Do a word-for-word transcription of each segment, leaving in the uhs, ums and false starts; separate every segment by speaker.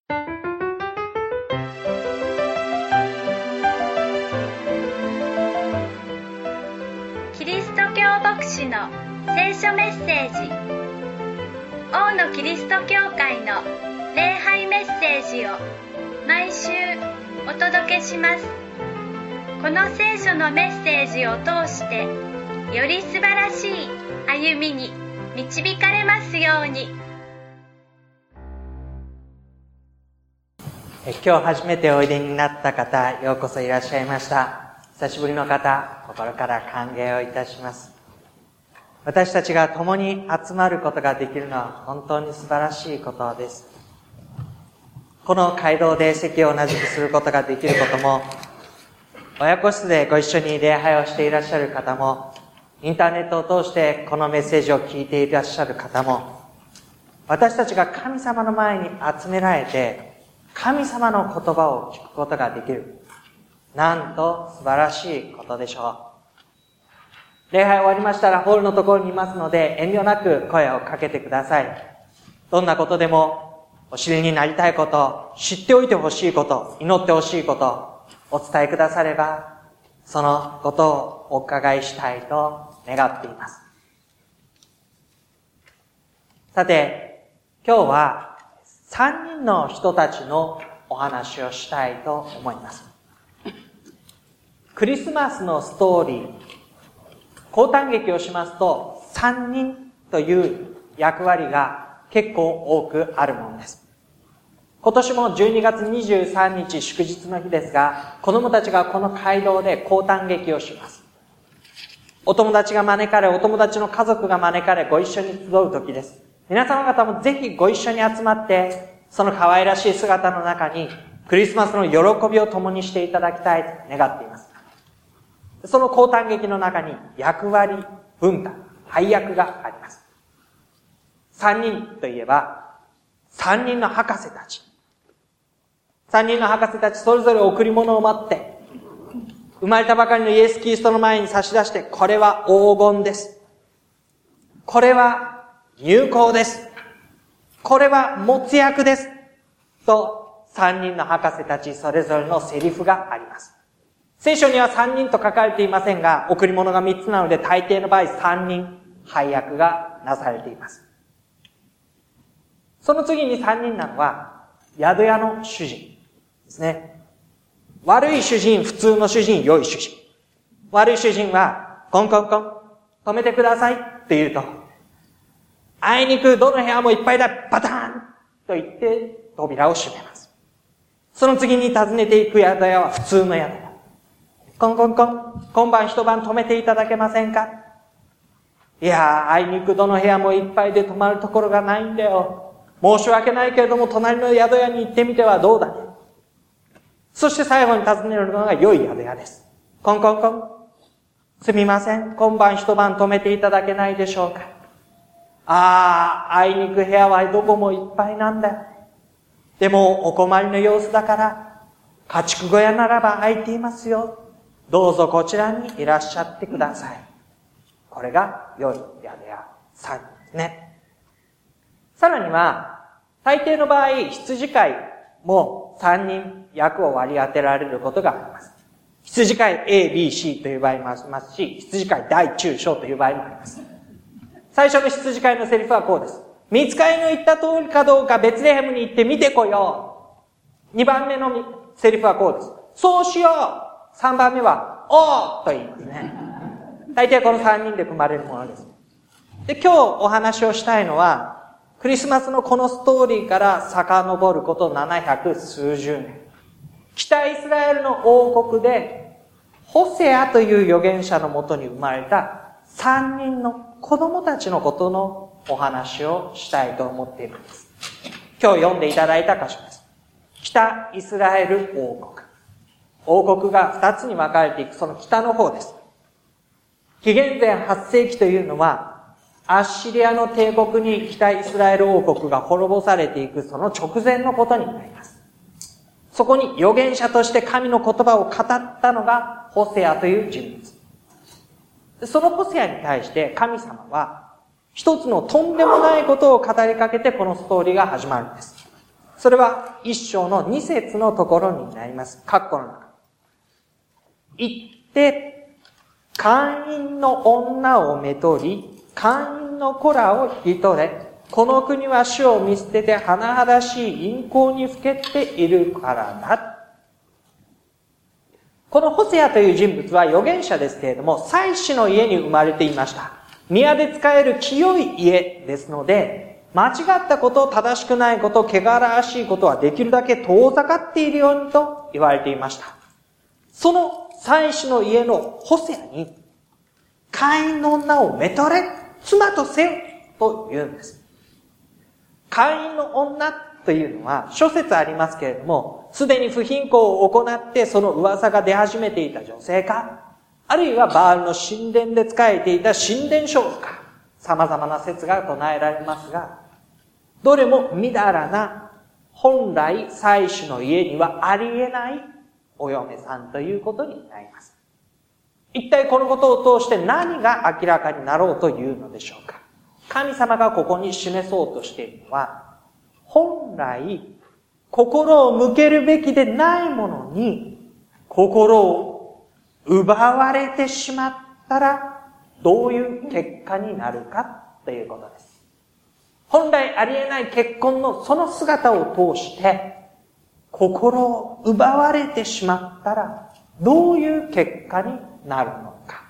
Speaker 1: キリスト教牧師の聖書メッセージ。王のキリスト教会の礼拝メッセージを毎週お届けします。この聖書のメッセージを通してより素晴らしい歩みに導かれますように。
Speaker 2: え今日初めておいでになった方、ようこそいらっしゃいました。久しぶりの方、心から歓迎をいたします。私たちが共に集まることができるのは本当に素晴らしいことです。この街道で席を同じくすることができることも、親子室でご一緒に礼拝をしていらっしゃる方も、インターネットを通してこのメッセージを聞いていらっしゃる方も、私たちが神様の前に集められて、神様の言葉を聞くことができる。なんと素晴らしいことでしょう。礼拝終わりましたらホールのところにいますので、遠慮なく声をかけてください。どんなことでも、お知りになりたいこと、知っておいてほしいこと、祈ってほしいこと、お伝えくだされば、そのことをお伺いしたいと願っています。さて、今日は三人の人たちのお話をしたいと思います。クリスマスのストーリー、講談劇をしますと、三人という役割が結構多くあるものです。今年もじゅうにがつにじゅうさんにち祝日の日ですが、子供たちがこの街道で講談劇をします。お友達が招かれ、お友達の家族が招かれ、ご一緒に集う時です。皆様方もぜひご一緒に集まって、その可愛らしい姿の中に、クリスマスの喜びを共にしていただきたいと願っています。その講談劇の中に役割分担、配役があります。三人といえば、三人の博士たち。三人の博士たちそれぞれ贈り物を待って、生まれたばかりのイエス・キリストの前に差し出して、これは黄金です。これは入香です。これは没薬です。と、三人の博士たちそれぞれのセリフがあります。聖書には三人と書かれていませんが、贈り物が三つなので大抵の場合三人配役がなされています。その次に三人なのは、宿屋の主人ですね。悪い主人、普通の主人、良い主人。悪い主人は、コンコンコン、止めてくださいって言うと、あいにくどの部屋もいっぱいだ、バターンと言って扉を閉めます。その次に訪ねていく宿屋は普通の宿屋。コンコンコン、今晩一晩泊めていただけませんか？いやー、あいにくどの部屋もいっぱいで泊まるところがないんだよ。申し訳ないけれども、隣の宿屋に行ってみてはどうだね。そして最後に訪ねるのが良い宿屋です。コンコンコン、すみません、今晩一晩泊めていただけないでしょうか。あー、あいにく部屋はどこもいっぱいなんだよ。でも、お困りの様子だから、家畜小屋ならば空いていますよ。どうぞこちらにいらっしゃってください。これが良い宿屋さんですね。さらには、大抵の場合、羊飼いも三人役を割り当てられることがあります。羊飼い A、B、C という場合もありますし、羊飼い大、中、小という場合もあります。最初の羊飼いのセリフはこうです。見つかりの言った通りかどうかベツレヘムに行って見てこよう。二番目のセリフはこうです。そうしよう。三番目は、おーと言いますね。大体この三人で組まれるものです。で、今日お話をしたいのは、クリスマスのこのストーリーから遡ることななひゃくすうじゅうねん。北イスラエルの王国で、ホセアという預言者のもとに生まれた三人の子供たちのことのお話をしたいと思っています。今日読んでいただいた箇所です。北イスラエル王国。王国が二つに分かれていくその北の方です。紀元前はっせいきというのは、アッシリアの帝国に北イスラエル王国が滅ぼされていくその直前のことになります。そこに預言者として神の言葉を語ったのがホセアという人物。そのホセアに対して神様は一つのとんでもないことを語りかけてこのストーリーが始まるんです。 それは一章の二節のところになります。括弧の中。行って、姦淫の女をめとり、姦淫の子らを引き取れ、この国は主を見捨てて甚だしい淫行にふけているからだ。このホセアという人物は預言者ですけれども、祭司の家に生まれていました。宮で使える清い家ですので、間違ったこと、正しくないこと、汚らわしいことはできるだけ遠ざかっているようにと言われていました。その祭司の家のホセアに、姦淫の女をめとれ、妻とせよと言うんです。姦淫の女というのは諸説ありますけれども、すでに不貧困を行ってその噂が出始めていた女性か、あるいはバールの神殿で仕えていた神殿少女か、様々な説が唱えられますが、どれもみだらな、本来祭司の家にはありえないお嫁さんということになります。一体このことを通して何が明らかになろうというのでしょうか。神様がここに示そうとしているのは、本来心を向けるべきでないものに心を奪われてしまったらどういう結果になるかということです。本来ありえない結婚のその姿を通して心を奪われてしまったらどういう結果になるのか。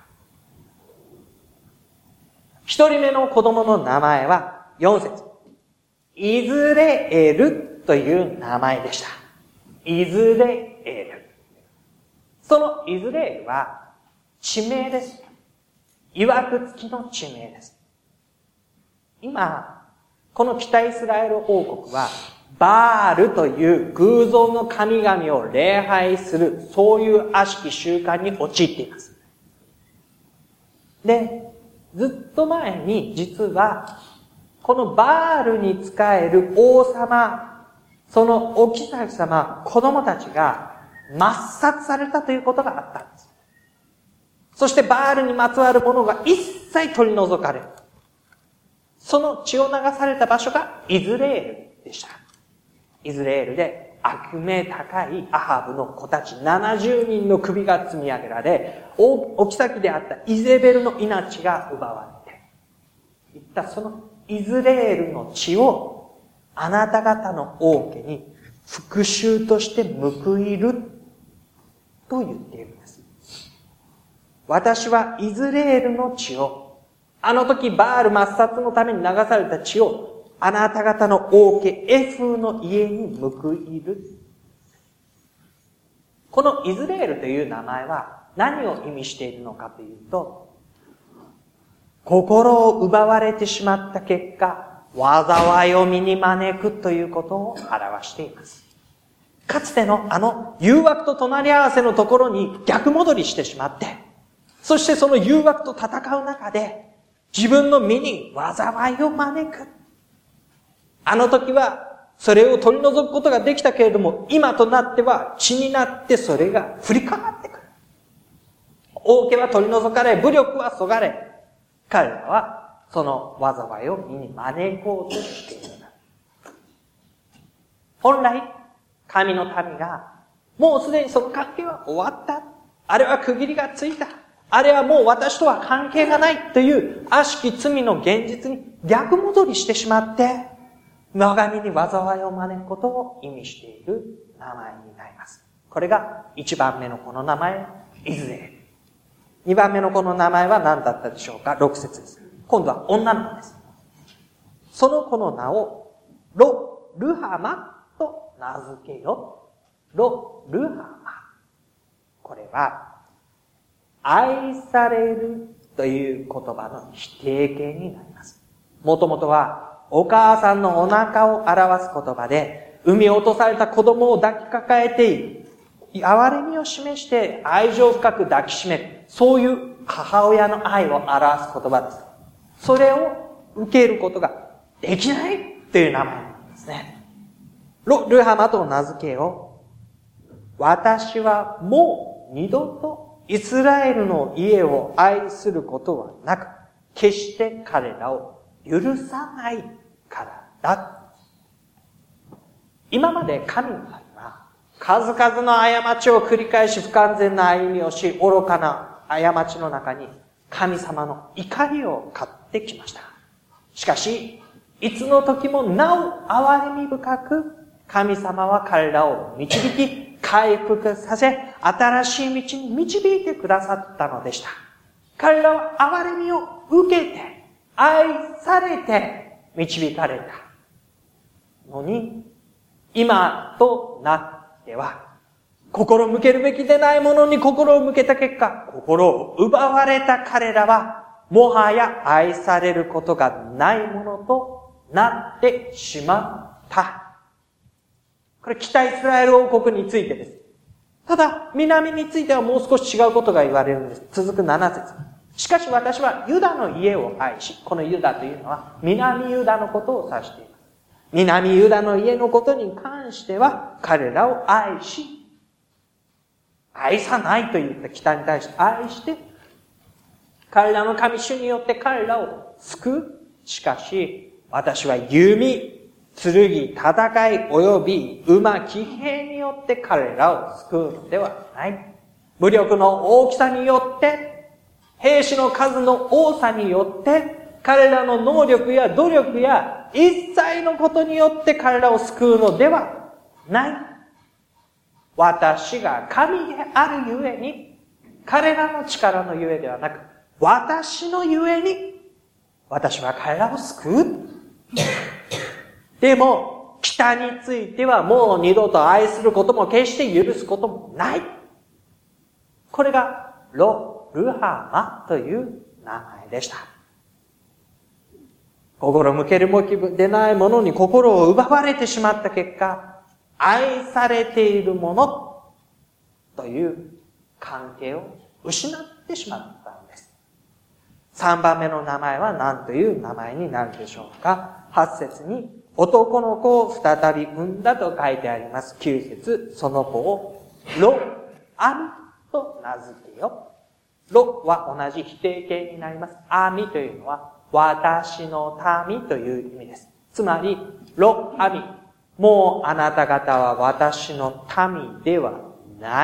Speaker 2: 一人目の子供の名前はよん節。イズレエルという名前でした。イズレエル。そのイズレエルは地名です。曰く付きの地名です。今、この北イスラエル王国はバールという偶像の神々を礼拝する、そういう悪しき習慣に陥っています。で、ずっと前に実はこのバールに仕える王様、そのお妃様、子供たちが抹殺されたということがあったんです。そしてバールにまつわるものが一切取り除かれる。その血を流された場所がイズレールでした。イズレールで悪名高いアハブの子たちななじゅうにんの首が積み上げられ、お妃であったイゼベルの命が奪われていったそのイズレールの血をあなた方の王家に復讐として報いると言っているんです。私はイズレールの血を、あの時バール抹殺のために流された血をあなた方の王家エフーの家に報いる。このイズレールという名前は何を意味しているのかというと、心を奪われてしまった結果、災いを身に招くということを表しています。かつてのあの誘惑と隣り合わせのところに逆戻りしてしまって、そしてその誘惑と戦う中で自分の身に災いを招く。あの時はそれを取り除くことができたけれども、今となっては血になってそれが降りかかってくる。王家は取り除かれ、武力はそがれ、彼らはその災いを身に招こうとしている。本来、神の民が、もうすでにその関係は終わった。あれは区切りがついた。あれはもう私とは関係がないという悪しき罪の現実に逆戻りしてしまって、我が身に災いを招くことを意味している名前になります。これが一番目のこの名前、イズレール。二番目のこの名前は何だったでしょうか。六節です。今度は女の子です。その子の名をロ・ルハマと名付けよ。ロ・ルハマ。これは愛されるという言葉の否定形になります。もともとはお母さんのお腹を表す言葉で、産み落とされた子供を抱きかかえて、憐れみを示して愛情深く抱きしめる。そういう母親の愛を表す言葉です。それを受けることができないという名前なんですね。ロ・ルハマと名付けよう。私はもう二度とイスラエルの家を愛することはなく、決して彼らを許さないからだ。 今まで神の民は、数々の過ちを繰り返し不完全な歩みをし、愚かな過ちの中に神様の怒りを買ってきました。しかし、いつの時もなお憐れみ深く、神様は彼らを導き、回復させ、新しい道に導いてくださったのでした。彼らは憐れみを受けて、愛されて、導かれたのに、今となっては、心を向けるべきでないものに心を向けた結果、心を奪われた彼らは、もはや愛されることがないものとなってしまった。これ北イスラエル王国についてです。ただ、南についてはもう少し違うことが言われるんです。続くなな節。しかし私はユダの家を愛し、このユダというのは南ユダのことを指しています。南ユダの家のことに関しては彼らを愛し、愛さないと言った北に対して愛して、彼らの神主によって彼らを救う。しかし、私は弓、剣、戦い及び馬、騎兵によって彼らを救うのではない。武力の大きさによって、兵士の数の多さによって、彼らの能力や努力や一切のことによって彼らを救うのではない。私が神であるゆえに、彼らの力のゆえではなく、私のゆえに、私は彼らを救う。でも、北についてはもう二度と愛することも決して許すこともない。これがロ・ルハマという名前でした。心向けるべきでないものに心を奪われてしまった結果、愛されているものという関係を失ってしまったんです。三番目の名前は何という名前になるでしょうか。八節に男の子を再び産んだと書いてあります。九節、その子をロ・アミと名付けよ。ロは同じ否定形になります。アミというのは私の民という意味です。つまり、ロ・アミ、もうあなた方は私の民ではない。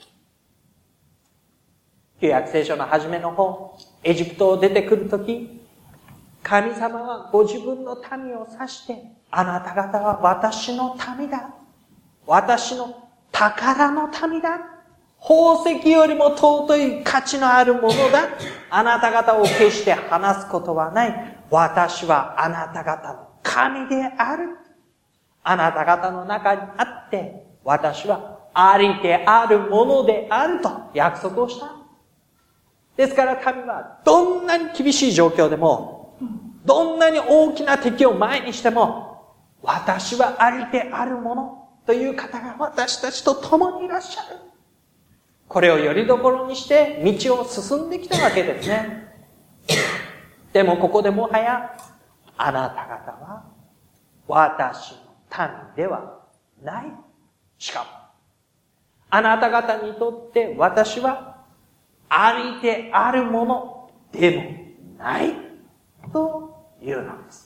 Speaker 2: 旧約聖書の初めの方、エジプトを出てくるとき、神様はご自分の民を指して、あなた方は私の民だ。私の宝の民だ。宝石よりも尊い価値のあるものだ。あなた方を決して離すことはない。私はあなた方の神である。あなた方の中にあって、私はありであるものであると約束をした。ですから神はどんなに厳しい状況でも、どんなに大きな敵を前にしても、私はありであるものという方が私たちと共にいらっしゃる。これをよりどころにして道を進んできたわけですね。でもここでもはや、あなた方は私の民ではない。しかも、あなた方にとって私はありであるものでもないというのです。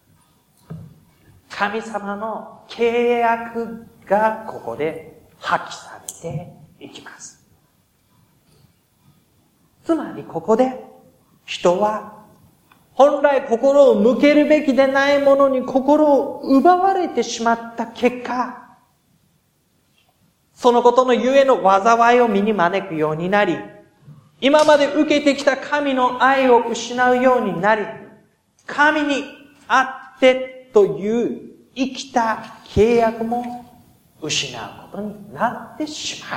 Speaker 2: 神様の契約がここで破棄されていきます。つまりここで人は本来心を向けるべきでないものに心を奪われてしまった結果、そのことのゆえの災いを身に招くようになり、今まで受けてきた神の愛を失うようになり、神にあってという生きた契約も失うことになってしまう。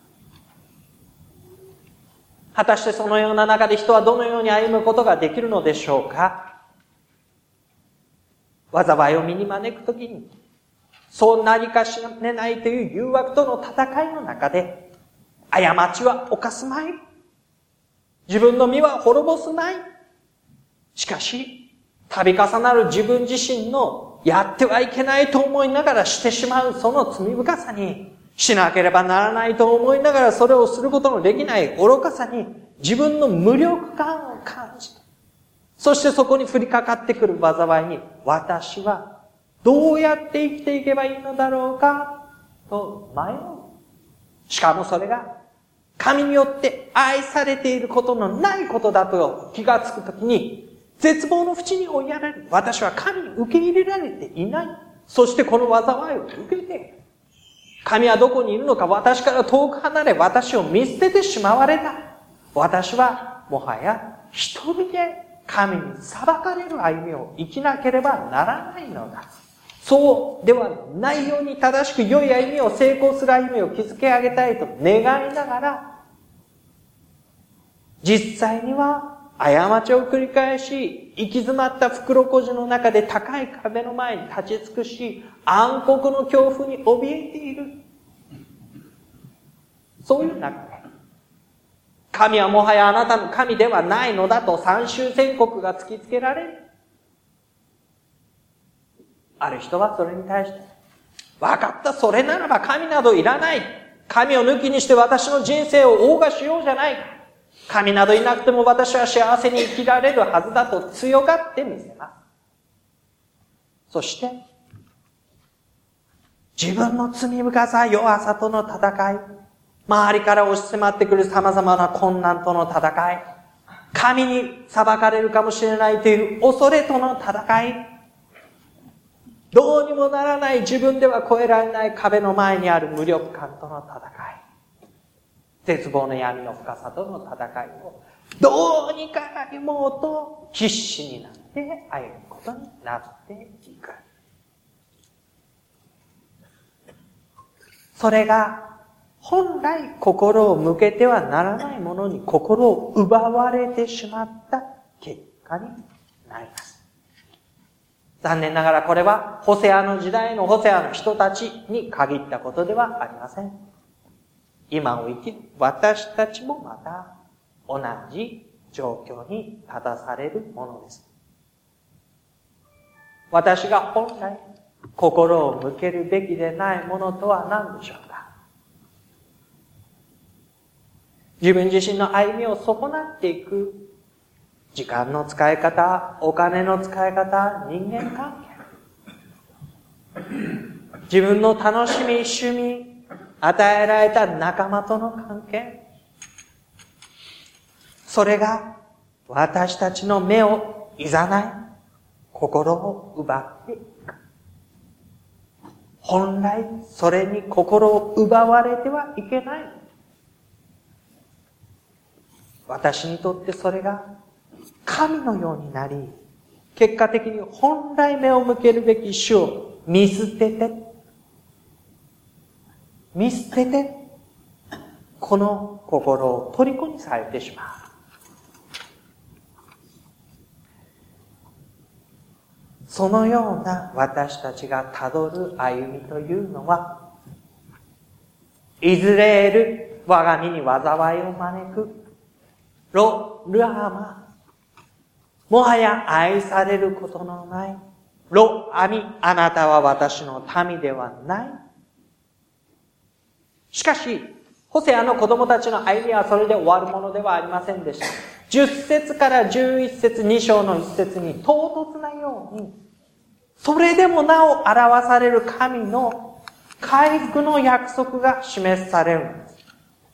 Speaker 2: 果たしてそのような中で人はどのように歩むことができるのでしょうか。災いを身に招くときに、そう何かしれないという誘惑との戦いの中で、過ちは犯すまい。自分の身は滅ぼすまい。しかし、度重なる自分自身のやってはいけないと思いながらしてしまうその罪深さに、しなければならないと思いながらそれをすることのできない愚かさに自分の無力感を感じ、そしてそこに降りかかってくる災いに、私はどうやって生きていけばいいのだろうかと迷う。しかもそれが神によって愛されていることのないことだと気がつくときに、絶望の淵に追いやられる。私は神に受け入れられていない。そしてこの災いを受けている。神はどこにいるのか、私から遠く離れ、私を見捨ててしまわれた。私はもはや一人で神に裁かれる歩みを生きなければならないのだ。そうではないように正しく良い歩みを、成功する歩みを築き上げたいと願いながら、実際には過ちを繰り返し、行き詰まった袋小路の中で高い壁の前に立ち尽くし、暗黒の恐怖に怯えている。そういう中で、神はもはやあなたの神ではないのだと参集宣告が突きつけられる。ある人はそれに対して、わかった、それならば神などいらない。神を抜きにして私の人生を謳歌しようじゃないか。神などいなくても私は幸せに生きられるはずだと強がってみせます。そして、自分の罪深さ、弱さとの戦い、周りから押し迫ってくる様々な困難との戦い、神に裁かれるかもしれないという恐れとの戦い、どうにもならない自分では越えられない壁の前にある無力感との戦い、絶望の闇の深さとの戦いをどうにか歩もうと必死になって歩むことになっていく。それが本来心を向けてはならないものに心を奪われてしまった結果になります。残念ながらこれはホセアの時代のホセアの人たちに限ったことではありません。今を生きる私たちもまた同じ状況に立たされるものです。私が本来心を向けるべきでないものとは何でしょうか。自分自身の歩みを損なっていく時間の使い方、お金の使い方、人間関係。自分の楽しみ、趣味、与えられた仲間との関係。それが私たちの目をいざない、心を奪っていく。本来それに心を奪われてはいけない。私にとってそれが神のようになり、結果的に本来目を向けるべき主を見捨てて、見捨てて、この心を虜にされてしまう。そのような私たちがたどる歩みというのは、いずれ得る我が身に災いを招くロ・ルアーマ、もはや愛されることのないロ・アミ、あなたは私の民ではない。しかし、ホセアの子供たちの歩みはそれで終わるものではありませんでした。じゅっ節からじゅういち節、に章のいち節に唐突なように、それでもなお表される神の回復の約束が示されるんです。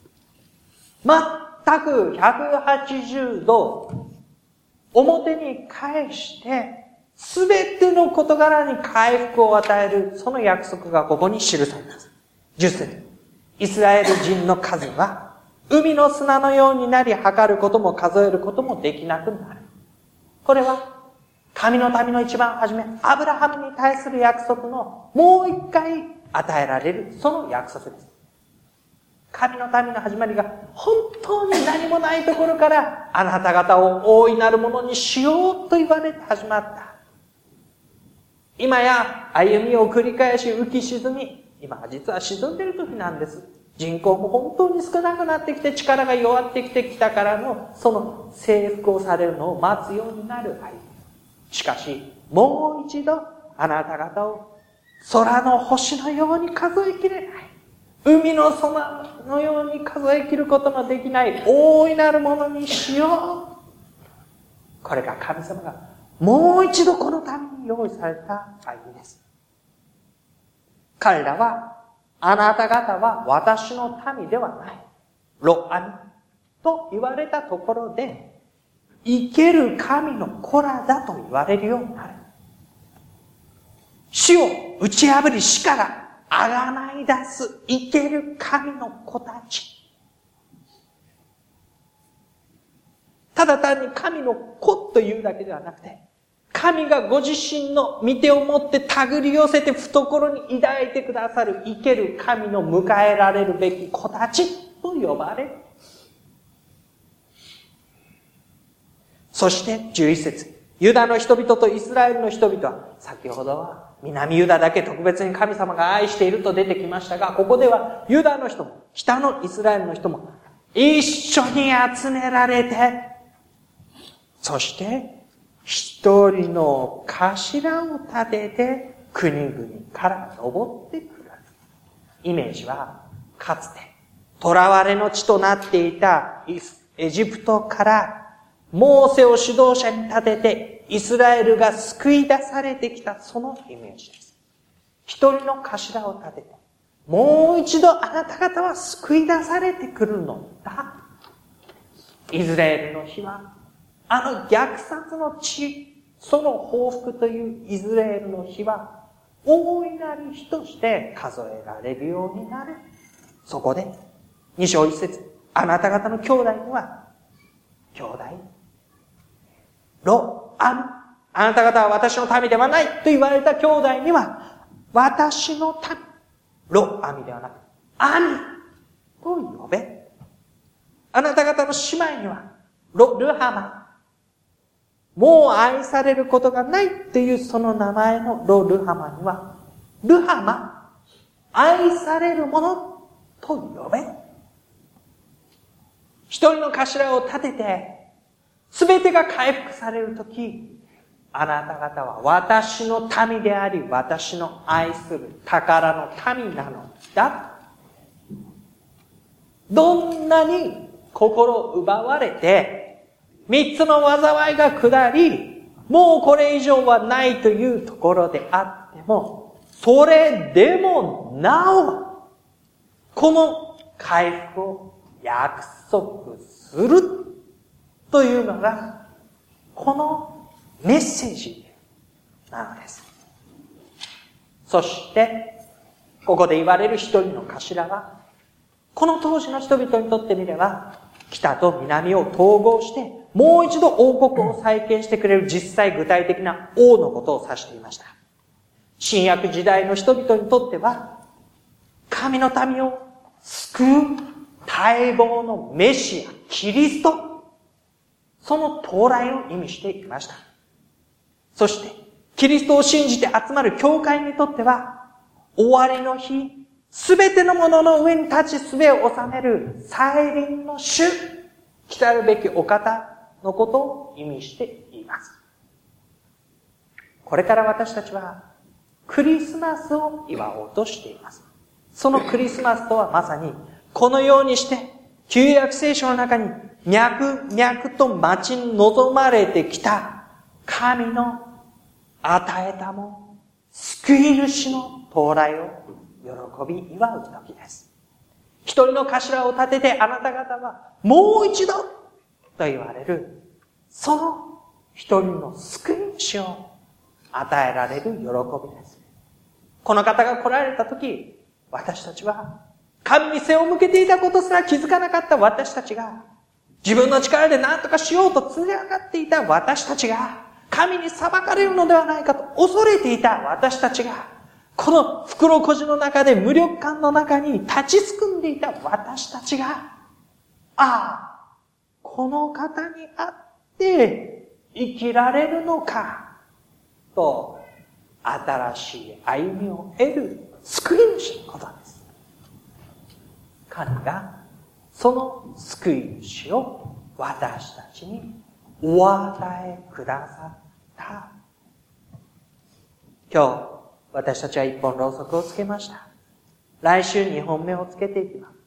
Speaker 2: 全くひゃくはちじゅうど表に返して、すべての事柄に回復を与える、その約束がここに記されます。じゅっ節。イスラエル人の数は、海の砂のようになり、測ることも数えることもできなくなる。これは、神の民の一番初め、アブラハムに対する約束のもう一回与えられる、その約束です。神の民の始まりが本当に何もないところから、あなた方を大いなるものにしようと言われて始まった。今や歩みを繰り返し浮き沈み、今は実は沈んでいる時なんです。人口も本当に少なくなってきて、力が弱ってきてきたからの、その征服をされるのを待つようになる歩み。しかし、もう一度あなた方を空の星のように数えきれない。海の砂のように数えきることのできない大いなるものにしよう。これが神様がもう一度このために用意された歩みです。 彼らは、あなた方は私の民ではない。ロアミと言われたところで、生ける神の子らだと言われるようになる。死を打ち破り死からあがない出す生ける神の子たち。ただ単に神の子というだけではなくて、神がご自身の御手を持って手繰り寄せて懐に抱いてくださる生ける神の迎えられるべき子たちと呼ばれる。そしてじゅういち節、ユダの人々とイスラエルの人々は、先ほどは南ユダだけ特別に神様が愛していると出てきましたが、ここではユダの人も北のイスラエルの人も一緒に集められて、そして一人の頭を立てて国々から登ってくる。イメージはかつて囚われの地となっていたエジプトからモーセを指導者に立ててイスラエルが救い出されてきたそのイメージです。一人の頭を立ててもう一度あなた方は救い出されてくるのだ。イスラエルの日はあの虐殺の地、その報復というイスラエルの日は大いなる日として数えられるようになる。そこでに章いち節、あなた方の兄弟には兄弟ロアミ、あなた方は私の民ではないと言われた兄弟には私の民、ロアミではなくアミと呼べ。あなた方の姉妹にはロルハマ、もう愛されることがないというその名前のロルハマにはルハマ、愛されるものと呼べ。一人の頭を立ててすべてが回復されるとき、あなた方は私の民であり、私の愛する宝の民なのだ。どんなに心奪われて、三つの災いが下り、もうこれ以上はないというところであっても、それでもなお、この回復を約束するというのが、このメッセージなのです。そして、ここで言われる一人の頭は、この当時の人々にとってみれば、北と南を統合して、もう一度王国を再建してくれる実際具体的な王のことを指していました。新約時代の人々にとっては、神の民を救う待望のメシア、キリスト、その到来を意味していました。そして、キリストを信じて集まる教会にとっては、終わりの日、すべてのものの上に立ちすべを治める再臨の主、来たるべきお方のことを意味しています。これから私たちはクリスマスを祝おうとしています。そのクリスマスとはまさにこのようにして旧約聖書の中に脈々と待ち望まれてきた神の与えたも救い主の到来を喜び祝う時です。一人の頭を立ててあなた方はもう一度と言われる、その一人の救い主を与えられる喜びです。この方が来られたとき、私たちは神に背を向けていたことすら気づかなかった私たちが、自分の力で何とかしようとつれ上がっていた私たちが、神に裁かれるのではないかと恐れていた私たちが、この袋小路の中で無力感の中に立ちすくんでいた私たちが、ああ、この方にあって生きられるのか、と新しい歩みを得る救い主のことです。神がその救い主を私たちにお与えくださった。今日、私たちは一本ろうそくをつけました。来週二本目をつけていきます。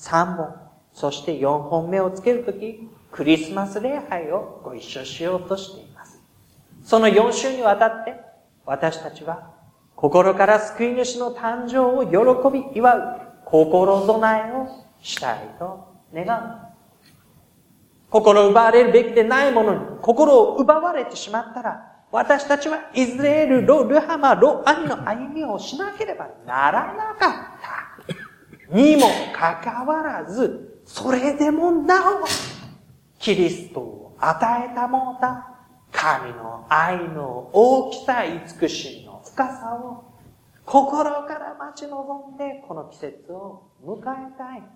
Speaker 2: 三本、そして四本目をつけるとき、クリスマス礼拝をご一緒しようとしています。その四週にわたって、私たちは心から救い主の誕生を喜び祝う心備えをしたいと願う。心奪われるべきでないものに心を奪われてしまったら、私たちはイスラエル、ロ、ルハマ、ロ、アニの歩みをしなければならなかった。にもかかわらず、それでもなお、キリストを与えたものだ。神の愛の大きさ、慈しみの深さを心から待ち望んでこの季節を迎えたいのです。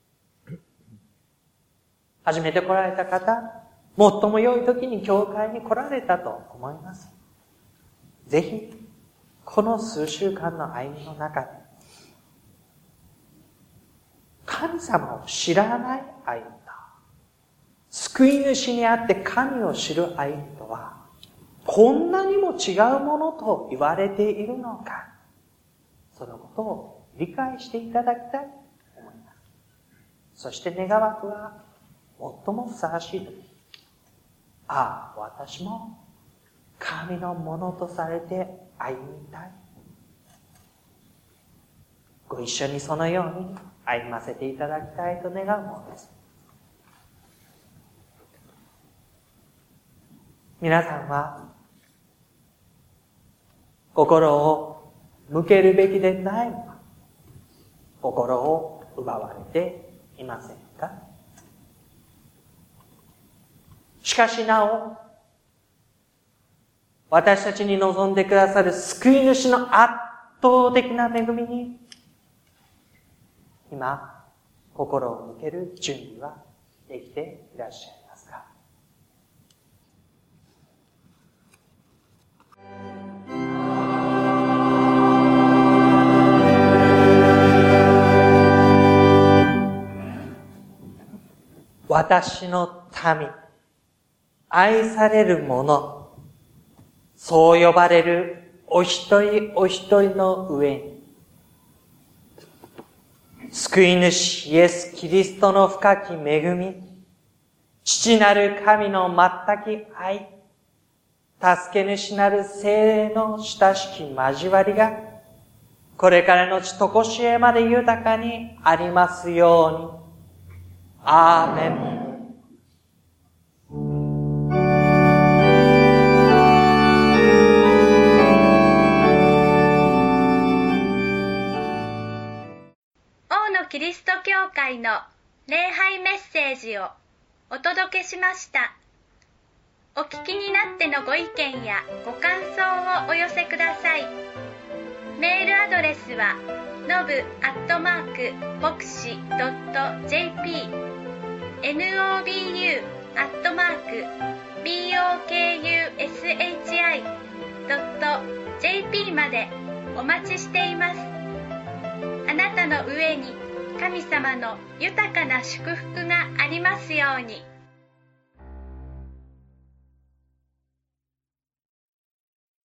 Speaker 2: 初めて来られた方、最も良い時に教会に来られたと思います。ぜひ、この数週間の歩みの中で、神様を知らない歩みと、救い主にあって神を知る歩みとは、こんなにも違うものと言われているのか、そのことを理解していただきたいと思います。そして願わくは、最もふさわしいとき、ああ、私も神のものとされて歩みたい。ご一緒にそのように歩ませていただきたいと願うものです。皆さんは、心を向けるべきでないのか、心を奪われていませんか？しかしなお、私たちに望んでくださる救い主の圧倒的な恵みに、今、心を向ける準備はできていらっしゃいますか？私の民、愛される者、そう呼ばれるお一人お一人の上に、救い主イエス・キリストの深き恵み、父なる神の全き愛、助け主なる聖霊の親しき交わりが、これからのちとこしえまで豊かにありますように。アーメン。
Speaker 1: 王のキリスト教会の礼拝メッセージをお届けしました。お聞きになってのご意見やご感想をお寄せください。メールアドレスはノブアットマークボクシドット ジェーピー ノブ アットマーク ボクシ ドット ジェーピー までお待ちしています。あなたの上に神様の豊かな祝福がありますように。